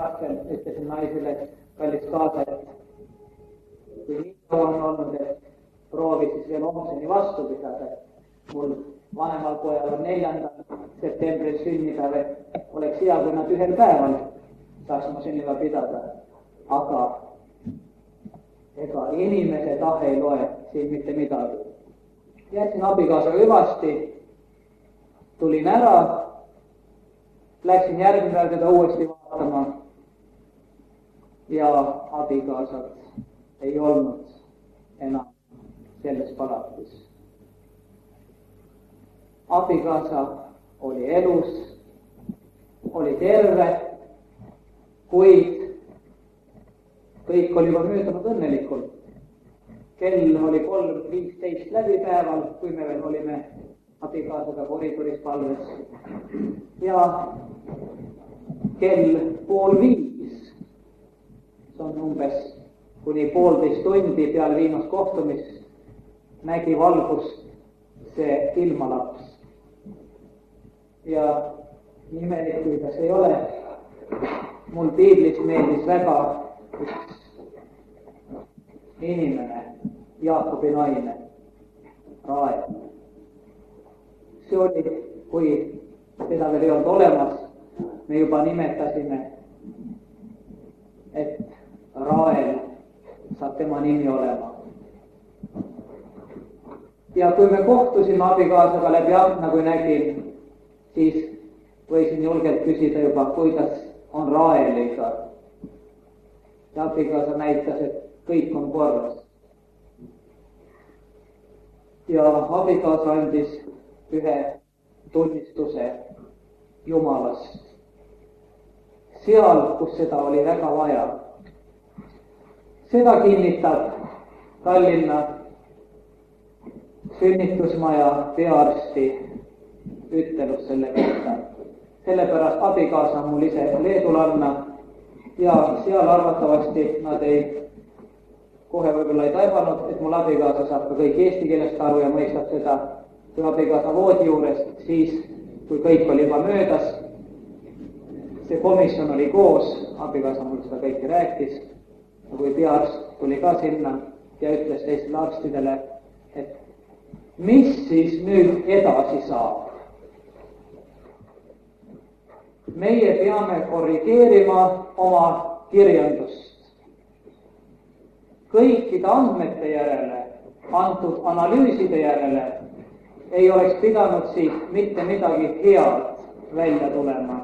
tahtsin, ütlesin naisele, kallis kaasa, et kui nii kaua on olnud, et proovi siis veel homseni vastu pidada. Mul vanemal pojal on 4. septembril sünnipäev, et oleks hea, kui nad ühel päeval saaks oma sünnipäeva pidada. Aga ega inimese tahe ei loe siin mitte midagi. Jätsin abikaasaga hüvasti, tulin ära, läksin järgmine päev teda uuesti vaatama ja abikaasat ei olnud enam selles palatis. Abikaasa oli elus, oli terve, kuid kõik oli juba möödunud õnnelikult. Kell oli 3:15 läbi päeval, kui me veel olime abikaasaga koridoris palves. Ja kell 4:30, see on umbes kuni 1,5 tundi peale viimast kohtumist, nägi valgust see ilmalaps. Ja imelik, kui ta see ei ole, mul piiblis meeldis väga üks inimene, Jaakobi naine, Rael. See oli, kui teda veel ei olnud olemas, me juba nimetasime, et Rael saab tema nimi olema. Ja kui me kohtusime abikaasaga läbi akna, kui nägin, siis võisin julgelt küsida juba, kuidas on Raeliga. Ja abikaasa näitas, et kõik on korras. Ja abikaasa andis ühe tunnistuse Jumalast. Seal, kus seda oli väga vaja. Seda kinnitab Tallinna sünnitusmaja peaarsti ütelus selle kohta. Sellepärast abikaasa on mul ise leedulanna ja seal arvatavasti nad kohe võib-olla ei taibanud, et mul abikaasa saab ka kõik eesti keelest aru ja mõistab seda. Kui abikaasa voodi juures, siis kui kõik oli juba möödas, see komisjon oli koos, abikaasa mul seda kõike rääkis. Ja kui peaarst tuli ka sinna ja ütles teistele arstidele, et mis siis nüüd edasi saab? Meie peame korrigeerima oma kirjandust. Kõikide andmete järele, antud analüüside järele ei oleks pidanud siis mitte midagi head välja tulema.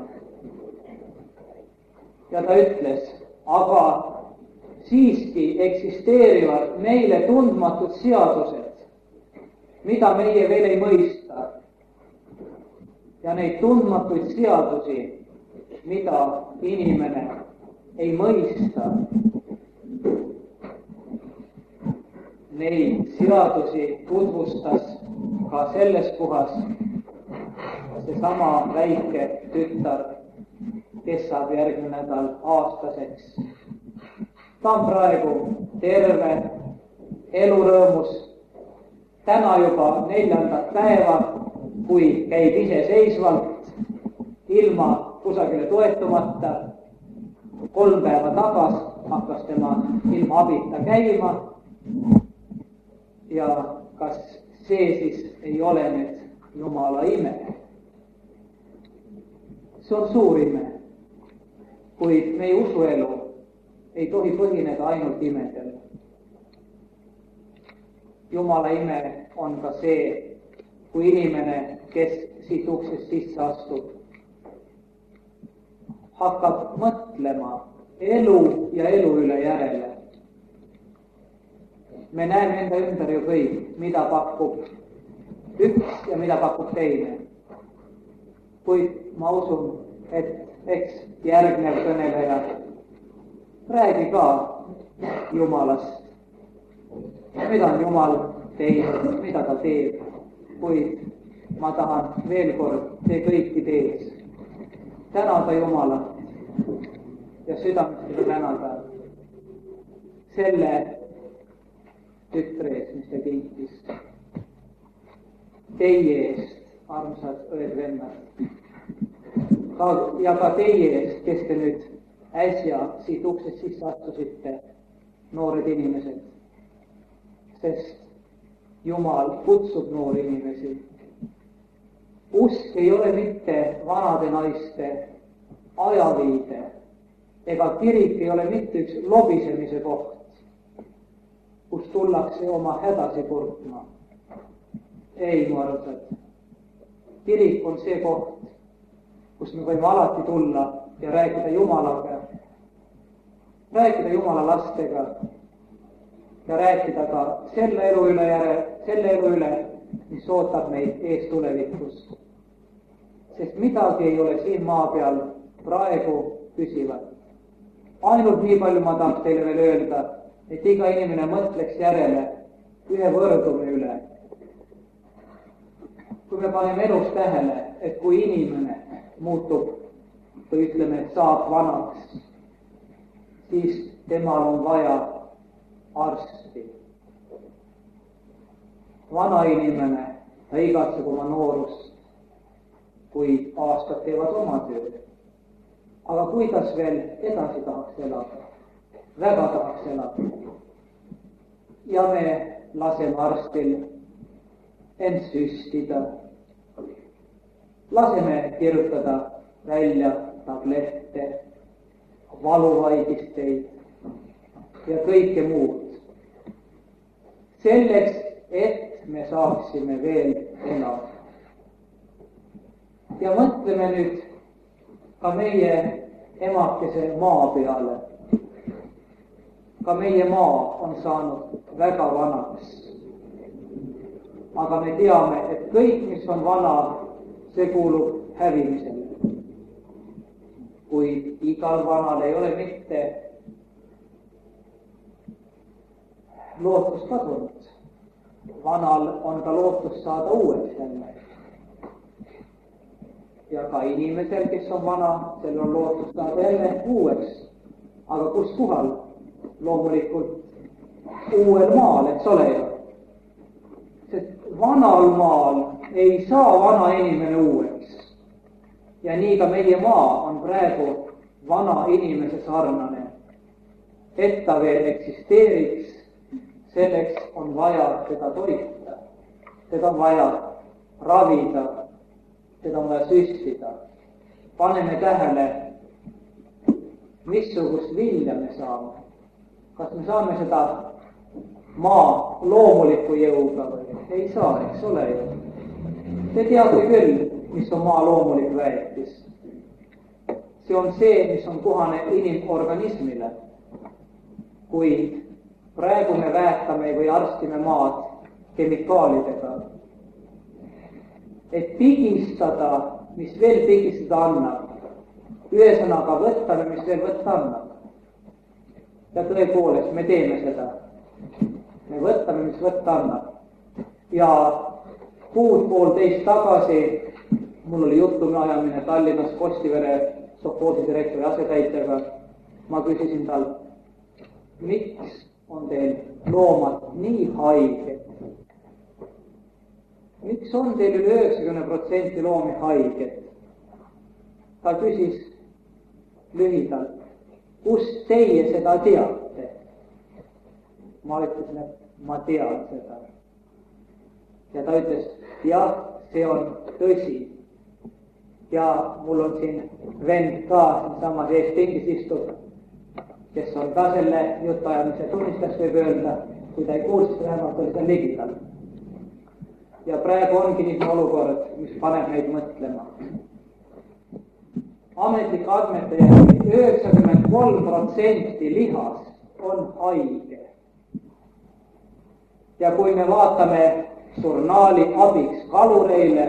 Ja ta ütles, aga siiski eksisteerivad meile tundmatud seadused, mida meie veel ei mõista. Ja neid tundmatuid seadusi, mida inimene ei mõista, neid seadusi tutvustas ka selles kohas seesama väike tütar, kes saab järgmine nädal aastaseks. Ta on praegu terve, elurõõmus, täna juba 4. päeva, kui käib iseseisvalt, ilma kusagile toetumata. 3 päeva tagasi hakkas tema ilma abita käima. Ja kas see siis ei ole nüüd Jumala ime? See on suur ime, kuid meie usuelu ei tohi põhineda ainult imedel. Jumala ime on ka see, kui inimene, kes siit uksest sisse astub, hakkab mõtlema elu ja elu üle järele. Me näeme enda ümber ju kõik, mida pakub üks ja mida pakub teine. Kuid ma usun, et eks järgnev kõneleja räägi ka Jumalast. Mida on Jumal teinud, mida ta teeb, kuid ma tahan veel kord te kõiki tees tänada Jumalat ja südamest tänada selle tütre eest, mis ta kinkis. Teie eest, armsad õed-vennad. Ja ka teie eest, kes te nüüd äsja siit uksest sisse astusite, noored inimesed, sest Jumal kutsub noori inimesi. Usk ei ole mitte vanade naiste ajaviide, ega kirik ei ole mitte üks lobisemise koht, kus tullakse oma hädasi kurtma. Ei, mu arvsad, kirik on see koht, kus me võime alati tulla ja rääkida Jumalaga, rääkida Jumala lastega ja rääkida ka selle elu üle, mis ootab meid ees tulevikus. Sest midagi ei ole siin maa peal praegu püsivat. Ainult nii palju ma tahaks teile veel öelda, et iga inimene mõtleks järele ühe võrdume üle. Kui me paneme elus tähele, et kui inimene muutub või ütleme, et saab vanaks, siis temal on vaja arsti. Vana inimene, ta igatseb oma noorust, kui aastad teevad oma tööd. Aga kuidas veel edasi tahaks elada? Väga tahaks elada. Ja me laseme arstil end süstida. Laseme kirjutada välja tablette, valuvaigisteid ja kõike muud. Selleks, et me saaksime veel elada. Ja mõtleme nüüd ka meie emakese maa peale. Ka meie maa on saanud väga vanaks. Aga me teame, et kõik, mis on vana, see kuulub hävimisele. Kuid igal vanal ei ole mitte lootust kadunud. Vanal on ka lootus saada uueks jälle. Ja ka inimesel, kes on vana, sel on lootus saada jälle uueks. Aga kus kohal? Loomulikult uuel maal, eks ole ju. Sest vanal maal ei saa vana inimene uueks. Ja nii ka meie maa on praegu vana inimese sarnane. Et ta veel eksisteeriks, selleks on vaja teda toita. Teda on vaja ravida. Seda on vaja süstida. Paneme tähele, missugust vilja me saame. Kas me saame seda maa loomuliku jõuga või? Ei saa, eks ole ju. Te teate küll, mis on maa loomulik väetis. See on see, mis on kohane inimorganismile. Kuid praegu me väetame või arstime maad kemikaalidega. Et pigistada, mis veel pigistada annab. Ühesõnaga võtame, mis veel võtta annab. Ja tõepoolest, me teeme seda. Me võtame, mis võtta annab. Ja kuud-poolteist tagasi mul oli jutuajamine Tallinnas Postivere sovhoosi direktori asetäitjaga. Ma küsisin tal, miks on teil loomad nii haiged? Miks on teil üle 90% loomi haiged? Ta küsis lühidalt, kust teie seda teate? Ma ütlesin, et ma tean seda. Ja ta ütles, jah, see on tõsi. Ja mul on siin vend ka samas ees pingis istub, kes on ka selle jutuajamise tunnistas, võib öelda, kui ta ei kuulsi, vähemalt oli seal ligidal. Ja praegu ongi niisugune olukord, mis paneb meid mõtlema. Ametlik andmete järgi 93% lihast on haige. Ja kui me vaatame žurnaali abiks kalureile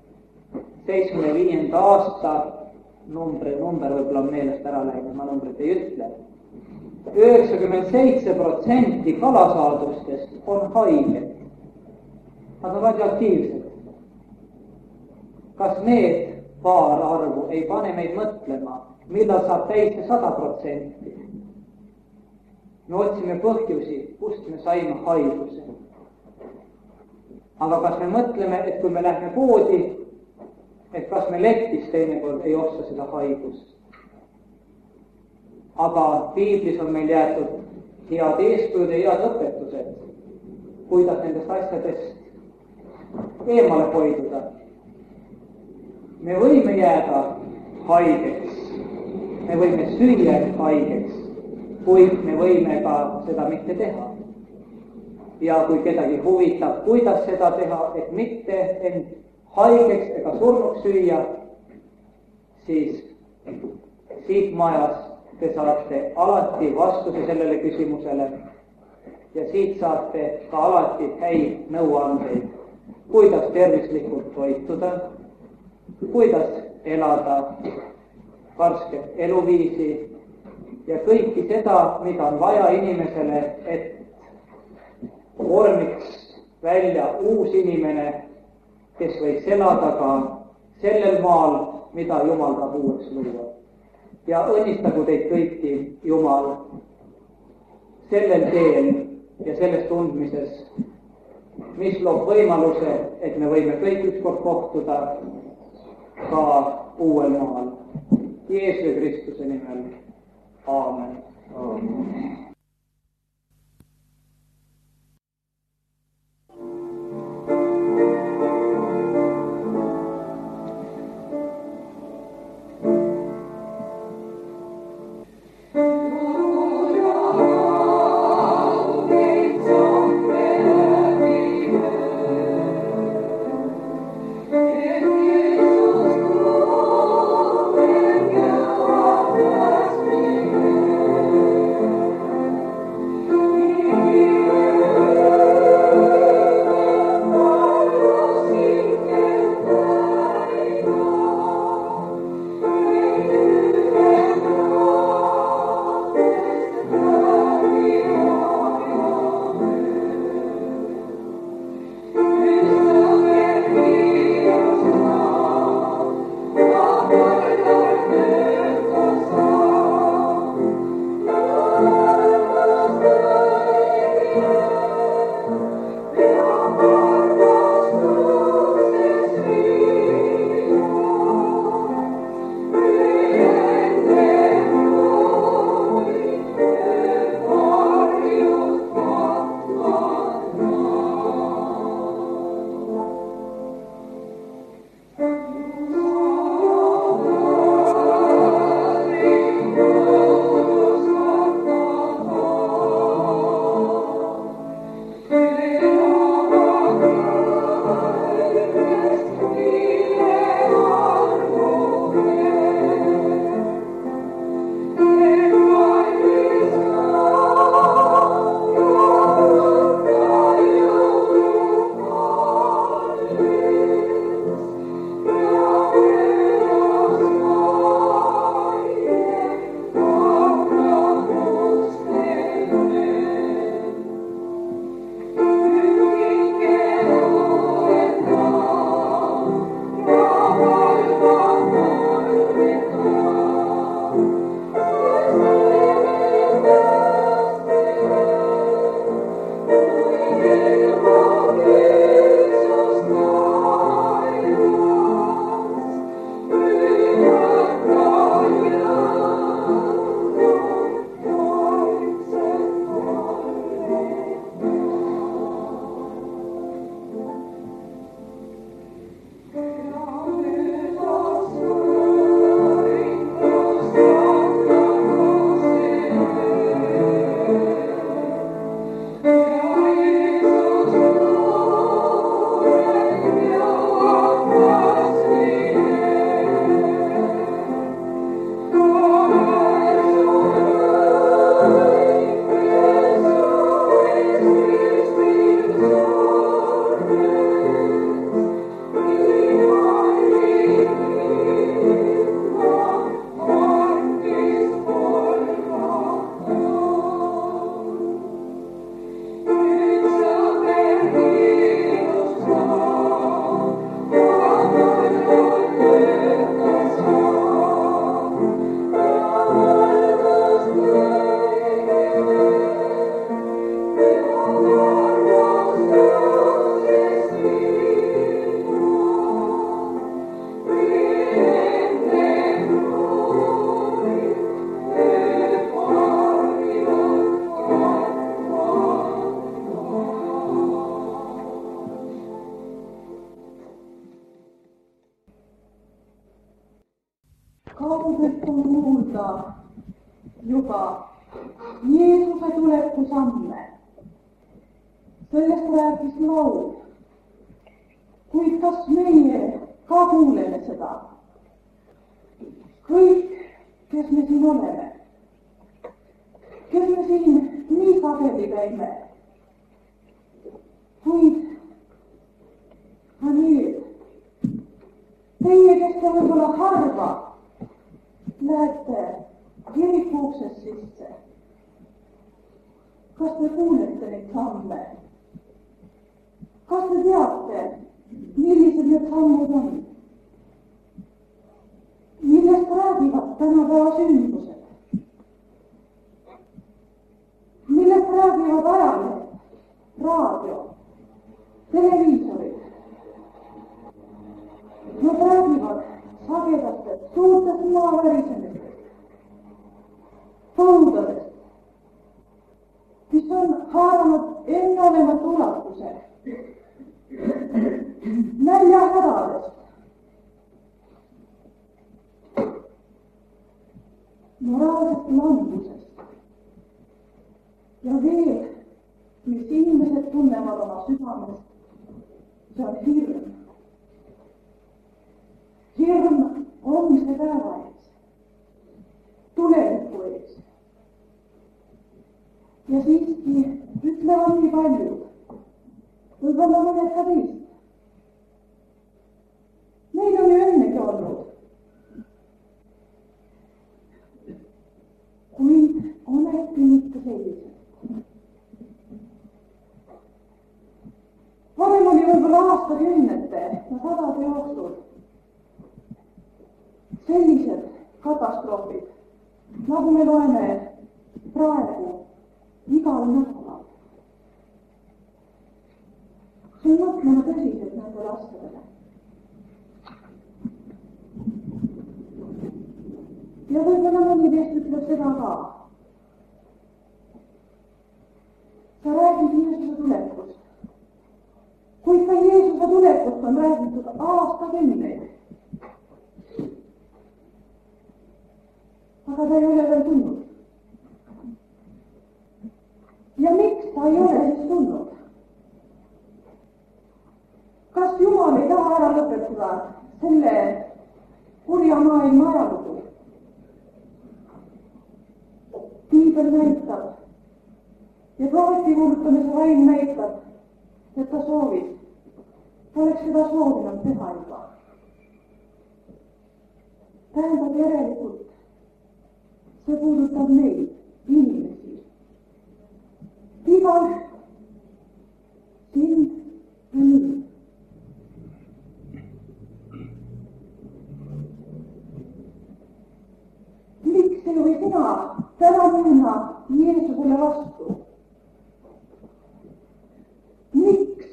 75. aasta number võib-olla on meelest ära läinud, ma numbrit ei ütle. 97% kalasaadustest on haiged. Nad on radioaktiivsed. Kas need paar arvu ei pane meid mõtlema, millal saab täis 100%? Me otsime põhjusi, kust me saime haiguse. Aga kas me mõtleme, et kui me lähme poodi, et kas me lettist teinekord ei osta seda haigust? aga piiblis on meil jäetud head eeskujud ja head õpetused, kuidas nendest asjadest eemale hoiduda. me võime jääda haigeks, me võime süüa haigeks, kuid me võime ka seda mitte teha. Ja kui kedagi huvitab, kuidas seda teha, et mitte end haigeks ega surnuks süüa, siis siit majas te saate alati vastuse sellele küsimusele ja siit saate ka alati häid nõuandeid, kuidas tervislikult toituda, kuidas elada karsket eluviisi ja kõiki seda, mida on vaja inimesele, et vormiks välja uus inimene, kes võiks elada ka sellel maal, mida Jumal tahab uueks luua. Ja õnnistagu teid kõiki Jumal sellel teel ja selles tundmises, mis loob võimaluse, et me võime kõik ükskord kohtuda ka uuel maal. Jeesuse Kristuse nimel. Aamen. Aamen. Kaugelt on kuulda juba Jeesuse tuleku samme. Sellest rääkis laul. Kuid kas meie ka kuuleme seda? Kõik, kes me siin oleme, kes me siin nii sageli käime, kuid ka nüüd, teie, kes te võib-olla harva lähete kiriku uksest sisse, kas te kuulete neid samme? Kas te teate, millised need sammud on? Millest räägivad tänapäeva sündmused? Millest räägivad ajalehed, raadio, televiisorid? Nad räägivad sagedastest, suurtest maavärisemistest, põudadest, mis on haaranud enneolematu ulatuse, näljahädadest, moraalsest langusest ja veel, mis inimesed tunnevad oma südamest, see on hirm. Hirm homse päeva ees, tuleviku ees. Ja siiski ütlevad nii paljud, võib-olla mõned ka teist. Meil on ju ennegi olnud. Kuid ometi mitte sellised. Varem oli võib-olla aastakümnete ja sadade jooksul sellised katastroofid, nagu me loeme praegu igal nädalal. See on mõtlema tõsiselt nendele asjadele. Ja võib-olla mõni teist ütleb seda ka. Sa räägid Jeesuse tulekust. Kuid ka Jeesuse tulekust on räägitud aastakümneid. Aga ta ei ole veel tulnud. Ja miks ta ei ole siis tulnud? Kas Jumal ei taha ära lõpetada selle kurja maailma ajalugu? Piibel näitab ja prohvetikuulutamise vaim näitab, et ta soovib. Ta oleks seda soovinud teha juba. Tähendab järelikult, see puudutab neid inimesi. Igaüht, sind ja mind. Miks ei või sina täna minna Jeesusele vastu? Miks?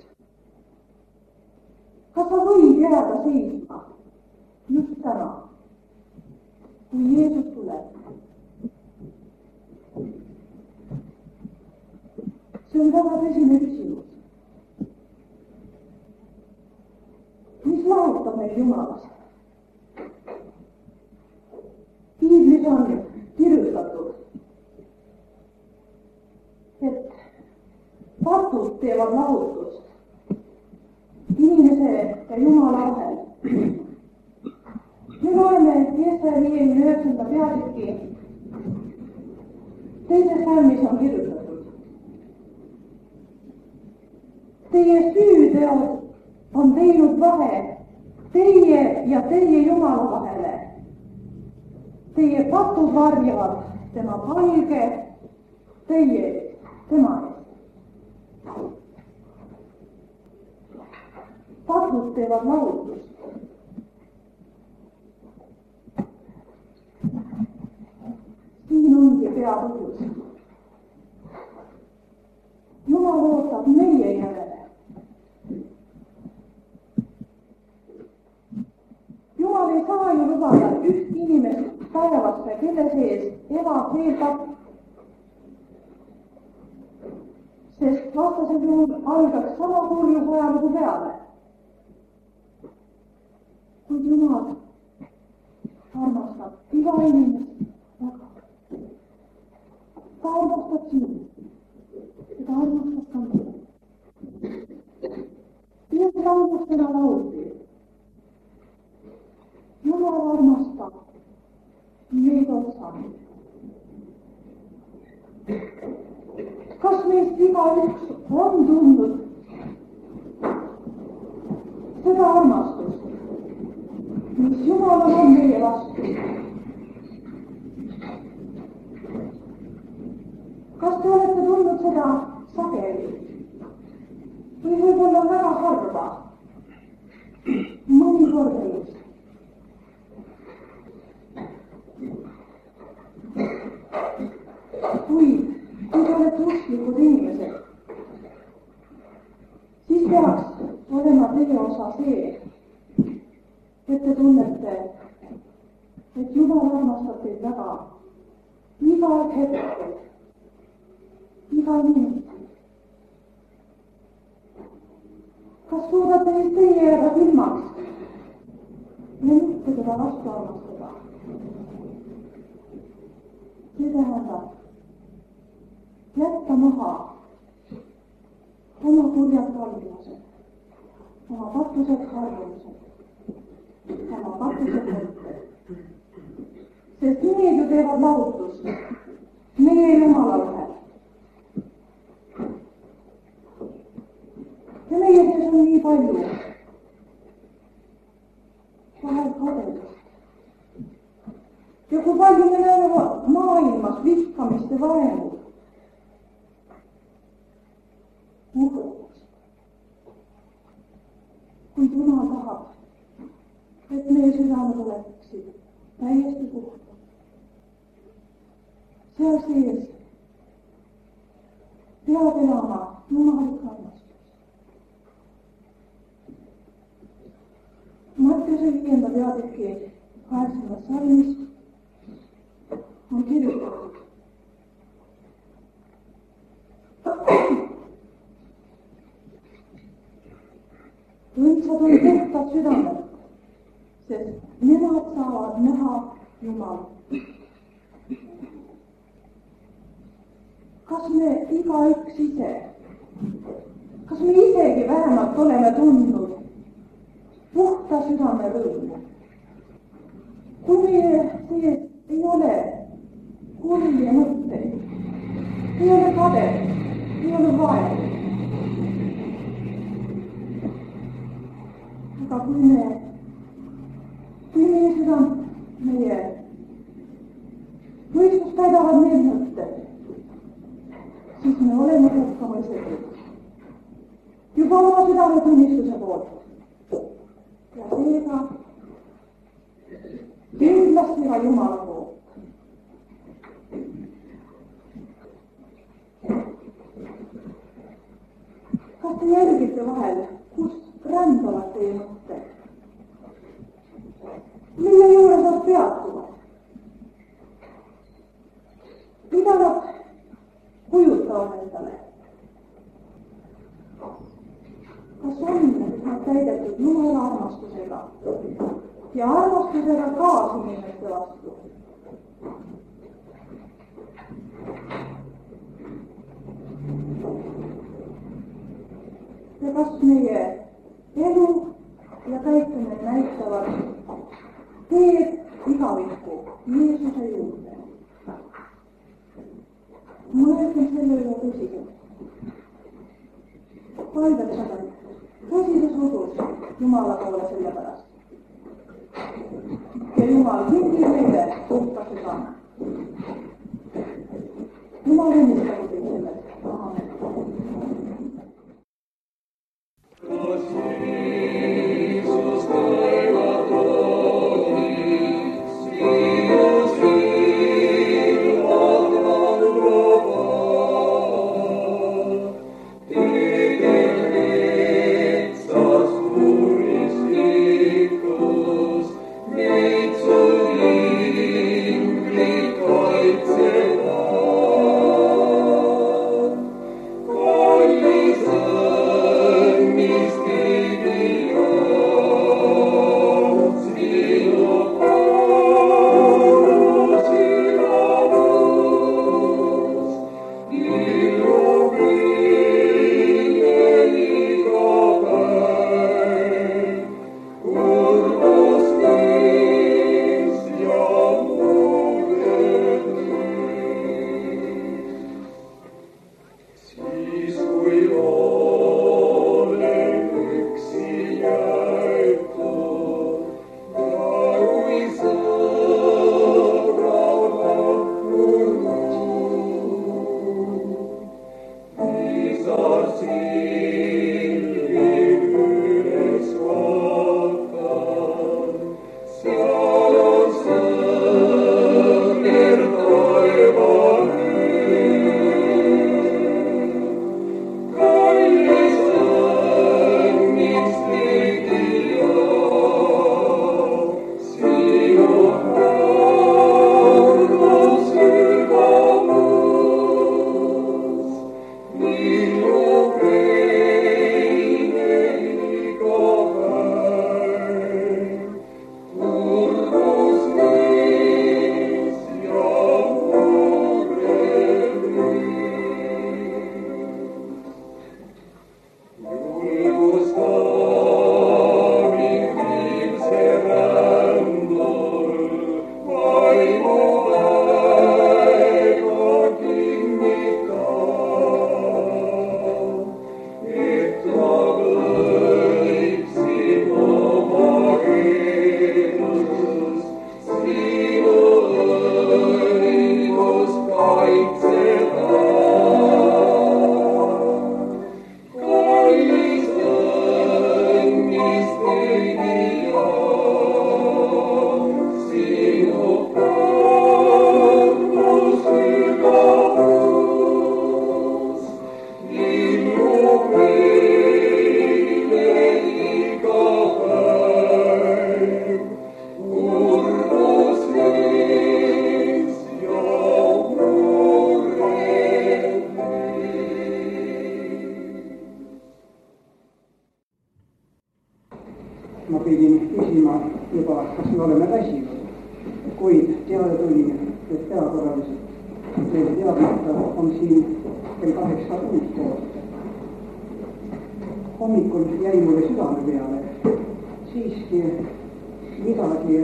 Kas sa võid jääda seisma just täna, kui Jeesus tuleb? See on väga tõsine küsimus. Mis lahutab meil Jumalast? Piiblis on kirjutatud, et patud teevad lahutust inimese ja Jumala vahel. Me loeme Jesaja 59. peatüki teises salmis on kirjutatud. Teie süüteod on teinud vahe teie ja teie Jumala vahele. Teie patud varjavad tema palge, teie tema eest. Patud teevad lahutust. Siin ongi peapõhjus. Jumal ootab meie järele. Jumal ei saa ju lubada üht inimest päevasse, kelle sees elab veel kaks. Sest vastasel juhul algaks sama kurjus ajalugu peale. Kuid Jumal armastab iga inimest väga. Ta armastab sind ja ta armastab ka mind. Ühes laulus täna lauldi. Jumal armastab meid otsast. Kas meist igaüks on tundnud seda armastust, mis Jumalal on meie vastu? Kas te olete tundnud seda sageli või võib-olla väga harva, mõni kord elus? Kui te olete usklikud inimesed, siis peaks olema teie osa see, et te tunnete, et Jumal armastab teid väga igal hetkel, igal minutil. Kas suudate siis teie jääda ilmaks ja mitte teda vastu armastada? See tähendab jätta maha oma kurjad kallimused, oma patused harjumused, oma patused mõtted. Sest need ju teevad lahutust meie Jumala vahel. Ja meie sees on nii palju vahel kadedust. Ja kui palju me näeme maailmas vihkamist ja vaenu, uhkust. Kuid Jumal tahab, et meie südamed oleksid täiesti puhtad. Seal sees peab elama jumalik armastus. Mattiuse 5. peatüki 8. salmis on kirjutatud. Õndsad on puhtad südamed, sest nemad saavad näha Jumalat. Kas me igaüks ise, kas me isegi vähemalt oleme tundnud puhta südame rõõmu? Kui meie sees ei ole kurje mõtteid, ei ole kadet, ei ole vaevu. Aga kui meie südam, meie mõistus täidavad need mõtted, siis me oleme hukkamõistetud juba oma südametunnistuse poolt. Ja seega kindlasti ka Jumala poolt. Kas te jälgite vahel, kus rändavad teie mõtted? Mille juures nad peatuvad? Mida nad kujutavad endale? Kas on nad täidetud Jumala armastusega ja armastusega kaasinimeste vastu? Ja kas meie elu ja käitumine näitavad teed igavikku Jeesuse juurde? Mõelgem selle üle tõsiselt. Vaidletada tõsises usus Jumala poole selle pärast. Ja Jumal kingib meile puhta südame. Jumal õnnistagu teid sellest. Amen. Kaitseva. oleme väsinud, kuid teada tuli, et erakorraliselt meil teadmata on siin kell 8:06. Hommikul jäi mulle südame peale siiski midagi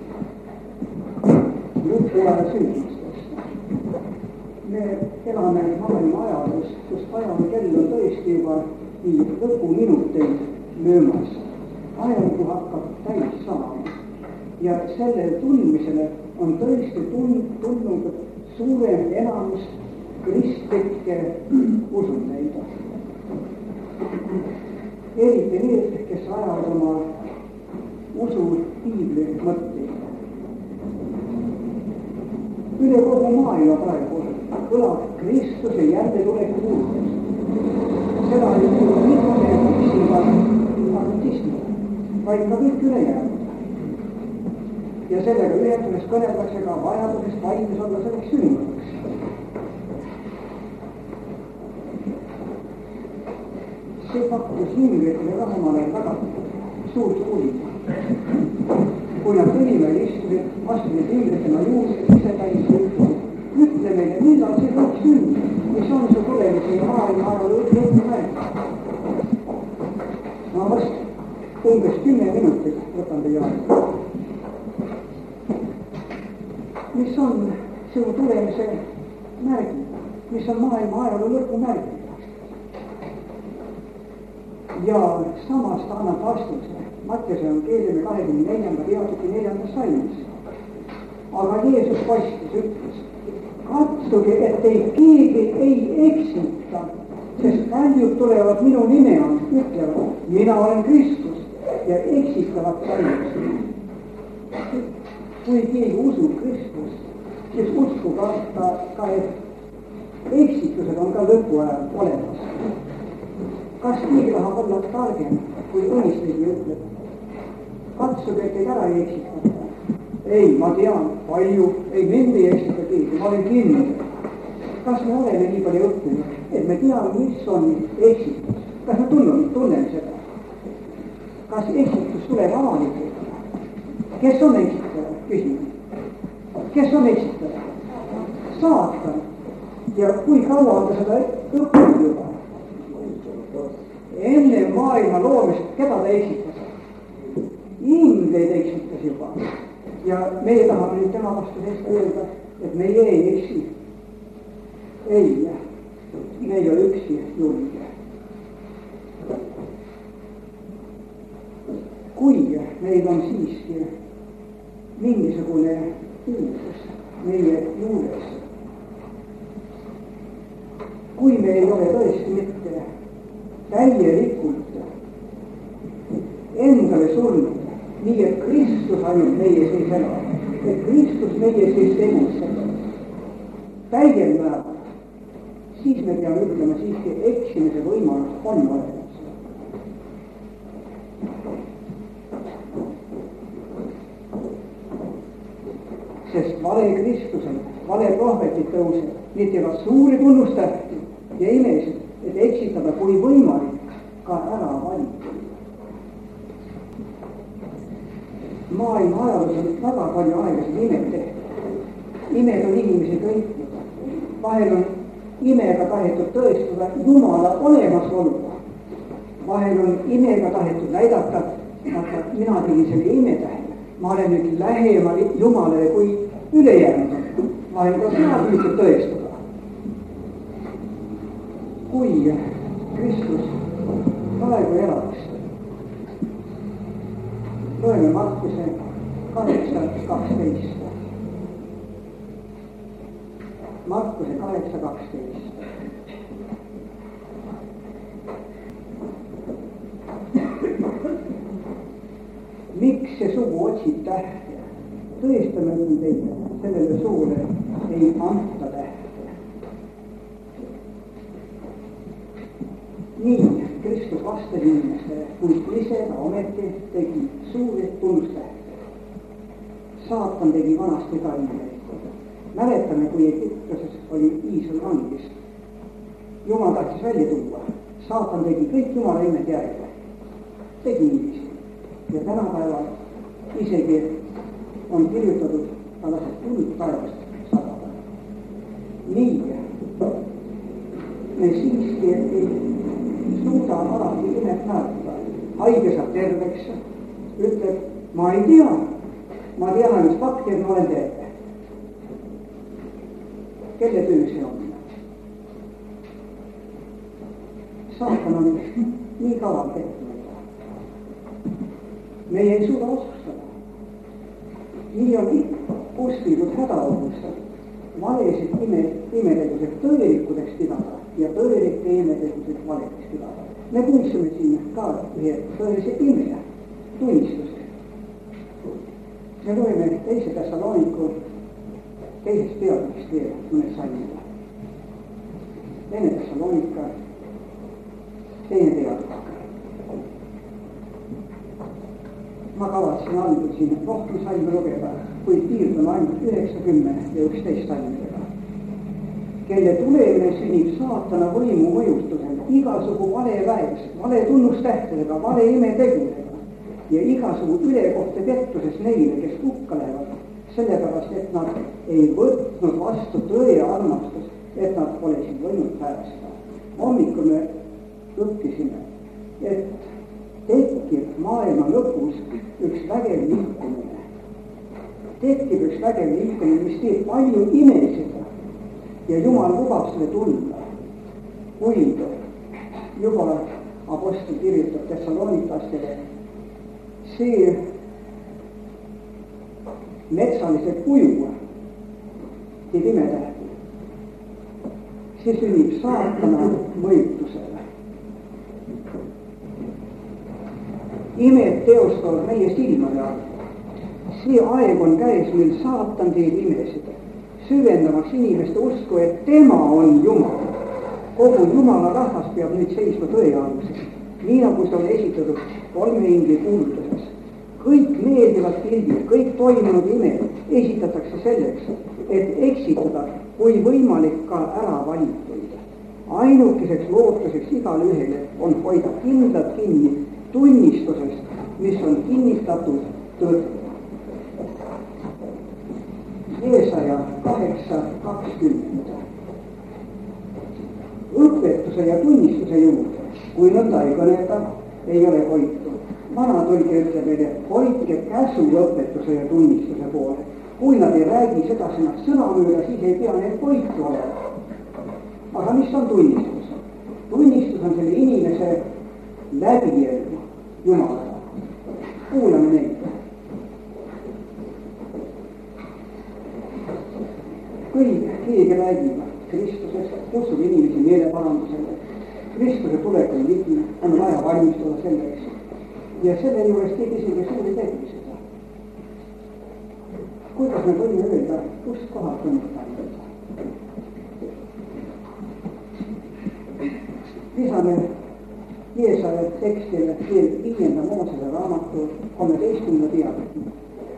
lõpuaja sündmustest. Me elame maailma ajaloos, kus ajaloo kell on tõesti juba nii lõpuminuteid löömas. Ajalugu hakkab täis saama ja selle tundmisele on tõesti tulnud suurem enamus kristlikke usundeid. Eriti need, kes ajavad oma usu piibli mõtteid. Üle kogu maailma praegu kõlab Kristuse jäljatuleku kuulutus. Seda ei kuulu mitte üksima adventismi, vaid ka kõik ülejäänud. Ja sellega ühenduses kõneldakse ka vajadusest valmis olla selleks sündmuseks. See pakkus inimestele rahumale väga suurt huvi. Kui nad inimene istusid, astusid inimestena juurde, ise käis ja ütle meile, millal see võiks sündida, mis on see tulemus meie maailma ajaloo lõpumärk. Ma vast umbes 10 minutit võtan teie aega. Mis on sinu tulemise märgid, mis on maailma ajaloo lõpumärgid. Ja samas ta annab vastuse Mattiuse evangeeliumi 24. peatüki 4. salmis. Aga Jeesus vastas, ütles, katsuge, et teid keegi ei eksita, sest paljud tulevad minu nime all, ütlevad, mina olen Kristus ja eksitavad paljud. Kui keegi usub Kristust, siis usku ka, et eksitused on ka lõpuajal olemas. Kas keegi tahab olla targem, kui õnnistegi ütleb? Katsuge, et teid ära ei eksitata. Ei, ma tean, palju, ei mind ei eksita keegi, ma olen kindel. Kas me oleme nii palju õppinud, et me teame, mis on eksitus? Kas me tunneme seda? Kas eksitus tuleb avalikult? Kes on eksitaja? Küsime. Kes on eksitaja? Saatan. Ja kui kaua on ta seda õppinud juba? Enne maailma loomist, keda ta eksitas? Inimeid eksitas juba. Ja meie tahame nüüd tema vastu seista öelda, et meie ei eksi. Ei, me ei ole üksi julge. Kui meil on siiski mingisugune puudus meie juures, kui me ei ole tõesti mitte täielikult endale surnud, nii et Kristus ainult meie sees elab, et Kristus meie sees tegutseb täiel määral, siis me peame ütlema siiski eksimise võimalus on olemas. Sest vale Kristusel, vale prohvetid tõuseb, need teevad suuri tunnustähti ja imesid, et eksitada kui võimalik ka ära valitud. Maailma ajaloos on väga palju aegasid imed tehtud. Imed on inimesi kõiknud. Vahel on imega tahetud tõestada Jumala olemasolu. Vahel on imega tahetud näidata, aga mina tegin selle imetähe. Ma olen nüüd lähemal Jumalale kui ülejäänud. Vahel ka seda püütud tõestada. Kui Kristus praegu elaks, loeme Markuse 8:12. Markuse 8:12. Miks see sugu otsib tähte? Tõestame ütlen teile, sellele sugule ei anta tähte. Nii Kristus vastas inimestele, kuid ise ta ometi tegi suuri tunnustähte. Saatan tegi vanasti ka imeid. Mäletame, kui Egiptuses oli Iisraeli vangis. Jumal tahtis välja tuua. Saatan tegi kõik Jumala imed järele. Tegi niiviisi. Ja tänapäeval isegi on kirjutatud, ta laseb tuld taevast sadada. Nii me siiski ei suuda alati imet näotada. Haige saab terveks, ütleb, ma ei tea, ma tean ainult fakti, et ma olen terve. Kelle töö see on? Saatan on nii kaval tehtud. Meie ei suuda otsustada. Nii on usklikud hädaolukorras valesid imetegused tõelikudeks pidada ja tõelikke imetegused valedeks pidada. Me kuulsime siin ka ühe tõelise ime tunnistuse. Me loeme teise Thessaloniku teisest peatükist veel mõned salmida. Teine Thessalonika, teine peatükk. Ma kavatsen algul siin rohkem salme lugeda, kuid piirdun ainult 90 ja 11 salmidega. Kelle tulemine sünnib saatana võimu mõjustusel, igasugu valeväes, vale tunnustähtedega, vale imetegudega ja igasugu ülekohte pettuses neile, kes hukka lähevad, sellepärast, et nad ei võtnud vastu tõe armastust, et nad oleksid võinud päästa. Hommikul me õppisime, et tekib maailma lõpus üks vägev liikumine. Tekib üks vägev liikumine, mis teeb palju imesid ja Jumal lubab selle tulla. Kuid juba apostel kirjutab Thessalonikastele, see metsalised kuju teeb imetähti. See sünnib saatana mõjutusele. Imed teostavad meie silmade all. See aeg on käes, mil saatan teeb imesid, süvendamaks inimeste usku, et tema on Jumal. Kogu Jumala rahvas peab nüüd seisma tõe alusel, nii nagu see on esitatud 3 ingli kuulutuses. Kõik meeldivad pildid, kõik toimunud imed esitatakse selleks, et eksitada, kui võimalik ka ära valituid. Ainukeseks lootuseks igale ühele on hoida kindlalt kinni tunnistusest, mis on kinnitatud tõde. Jeesaja 8:20. Õpetuse ja tunnistuse juurde, kui nõnda ei kõnelda, ei ole hoitu. Vana tõlge ütleb meile, hoidke käsu õpetuse ja tunnistuse poole. Kui nad ei räägi sedasi nad sõnamööda, siis ei pea need hoitu olema. Aga mis on tunnistus? Tunnistus on selle inimese läbielgu Jumalaga. Kuulame neid. Kui keegi räägib Kristusest, kutsub inimesi meeleparandusele, Kristuse tulekul ligi, on vaja valmistuda selleks. Ja selle juures teeb isegi suuri tegemisi. Kuidas me võime öelda, kust kohalt tunnistada? Lisame Jeesaja tekstile veel 5. Moosese raamatu 13. peatüki.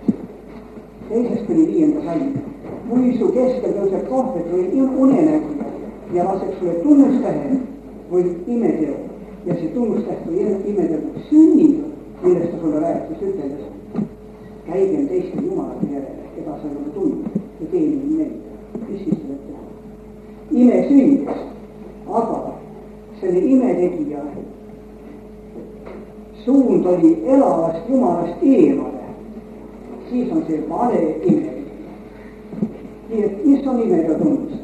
2-5. salm. Kui su keskel tõuseb prohvet või unenägija ja laseb sulle tunnustähe või imeteo ja see tunnustäht või imeteo sünnib, millest ta sulle rääkis, üteldes, käigem teiste jumalate järele, keda sa ei ole tundnud ja teenib neid. Mis siis tuleb teha? Ime sündis, aga selle imetegija suund oli elavast Jumalast eemale, siis on see vale imetegija. Nii et mis on imega tunnustada?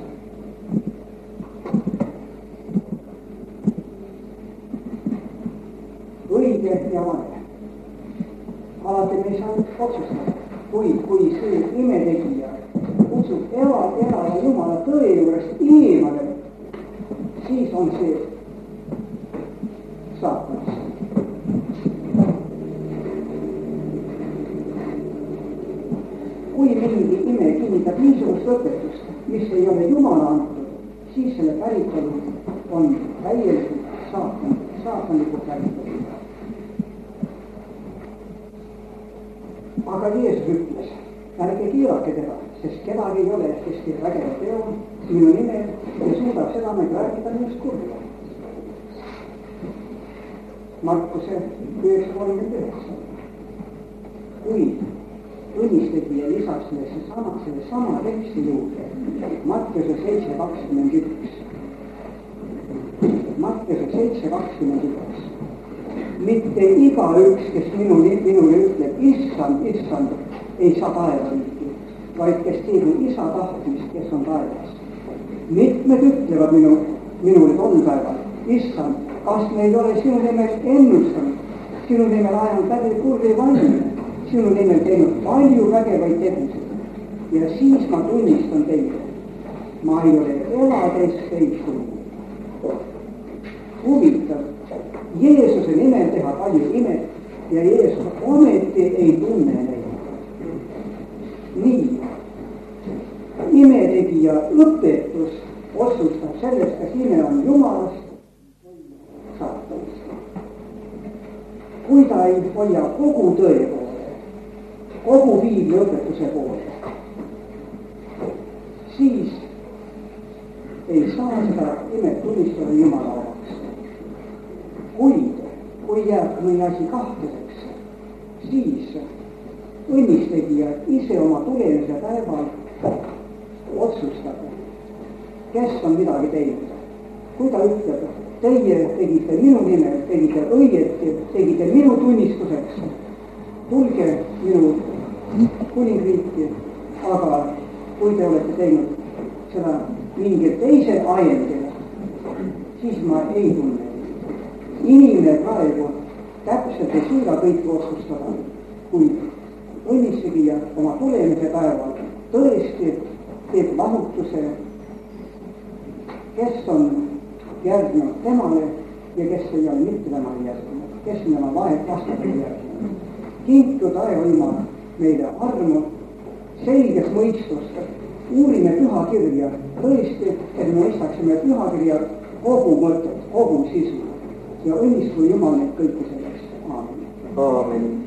Õige ja vale. Alati me ei saa otsustada, kui see imetegija kutsub elava Jumala tõe juurest eemale, siis on see saatanast. Kui mingi ime kinnitab niisugust õpetust, mis ei ole Jumala antud, siis selle päritolu on täielikult saatanlikult päritolu. Aga Jeesus ütles, ärge keelake teda, sest kedagi ei ole, kes teeb vägeva teo minu nimel ja suudab seda meid rääkida minust kurva. Markuse 9:39. Kuid õnnistegija lisas selle sama teksti juurde Matteuse 7:21. Matteuse 7:21. Mitte igaüks, kes minule ütleb, issand, issand, ei saa taevariiki, vaid kes teeb isa tahtmist, kes on taevas. Mitmed ütlevad minule tol päeval, issand, kas me ei ole sinu nimel ennustanud, sinu nimel ajanud läbi kurvi valmi, sinu nimel teinud palju vägevaid tegusid. Ja siis ma tunnistan teile, ma ei ole elades teid tulnud. Huvitav, Jeesuse nimel teha palju imet ja Jeesus ometi ei tunne neid. Nii, imetegija õpetus otsustab sellest, kas ime on Jumalast või saatanast. Kui ta ei hoia kogu tõe poole, kogu piibli õpetuse poole, siis ei saa seda imet tunnistada Jumala omaks. Kuid, kui jääb mõni asi kahtlaseks, siis õnnistegija ise oma tulemise päeval otsustab, kes on midagi teinud. Kui ta ütleb, teie tegite minu nimel, tegite õieti, tegite minu tunnistuseks, tulge minu kuningriiki, aga kui te olete teinud seda mingi teise ajendile, siis ma ei tunne. Inimene praegu täpselt ei suuda kõike otsustada, kuid õnnistegija oma tulemise päeval tõesti teeb lahutuse, kes on järgnenud temale ja kes ei ole mitte temale järgnenud, kes on tema vastasele järgnenud. Kinkju taeva Jumal meile armu, selget mõistust, uurime pühakirja tõesti, et me mõistaksime pühakirja kogu mõtet, kogu sisu ja õnnistu Jumal neid kõiki selleks. Aamen. Aamen.